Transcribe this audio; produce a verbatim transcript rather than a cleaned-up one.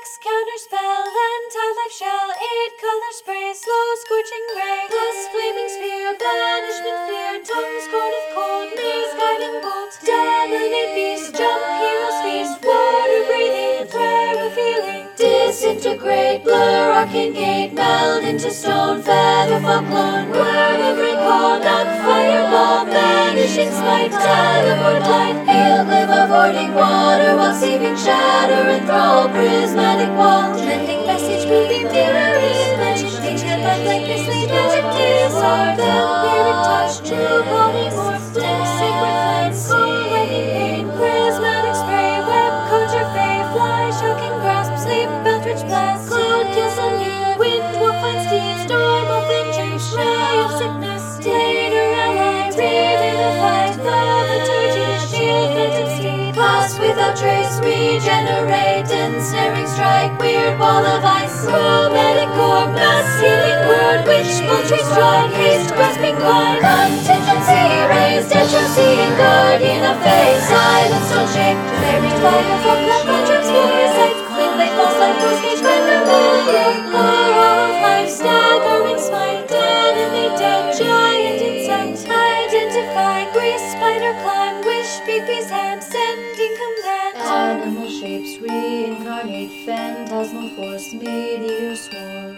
X counterspell, anti-life shell, eight color spray, slow scorching ray, plus flaming sphere, banishment fear, tongues corn of cold, maze guiding bolt, dominate beast, jump heroes feast, water breathing, prayer revealing, disintegrate, blur arcane gate, meld into stone, feather fall clone, word of recall, knock fireball, banishing smite, teleport light, heal, live avoiding water while saving, shatter enthrall, prismatic wall, mending message, beam, fury, legend, ancient light like this, lead magic, disarm, vampiric touch, true body morph, dim, sacred flame, cold lightning pain, prismatic spray, web, conjure fey, fly, shocking grasp, sleep, eldritch blast, cloud, kiss on you, wind, warp, find steed, storm, open juice, ray of sickness, later ally, revivify, thaumaturgy, shield, phantom steed, pass without trace, regenerate, ensnaring strike, weird ball of ice, chromatic core, mass healing word, witch, poultry strike, haste, grasping vine, contingency, raised, seeing guardian of face, silence, don't shake, fairy fire, for clap, contracts, foresight, queen blade, false light, force cage, grand familiar, horror of life, staggering smite, enemy dead, giant insect, identify, grease, spider climb, wish, big beast hand, sending command, animal shapes, reincarnate, phantasmal force, meteor swarm.